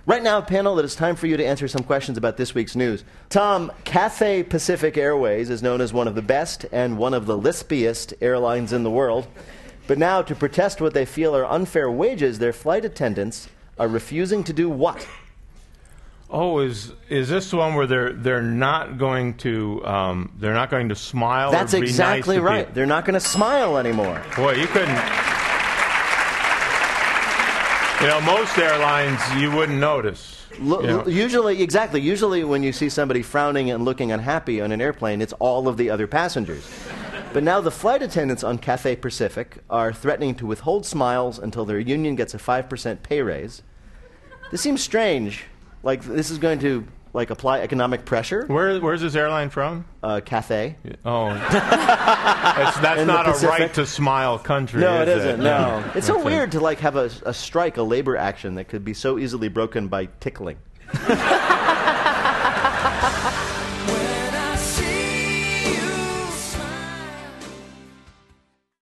Right now, panel, it is time for you to answer some questions about this week's news. Tom, Cathay Pacific Airways is known as one of the best and one of the lispiest airlines in the world. But now, to protest what they feel are unfair wages, their flight attendants are refusing to do what? Oh, is this the one where they're not going to smile? That's or be exactly nice to right. people? They're not going to smile anymore. Boy, you couldn't. Most airlines you wouldn't notice. Usually when you see somebody frowning and looking unhappy on an airplane, it's all of the other passengers. But now the flight attendants on Cathay Pacific are threatening to withhold smiles until their union gets a 5% pay raise. This seems strange. Like this is going to apply economic pressure. Where's this airline from? Cathay. Oh, that's not a right to smile country. No, is it isn't. It? No, it's so weird to have a strike, a labor action that could be so easily broken by tickling.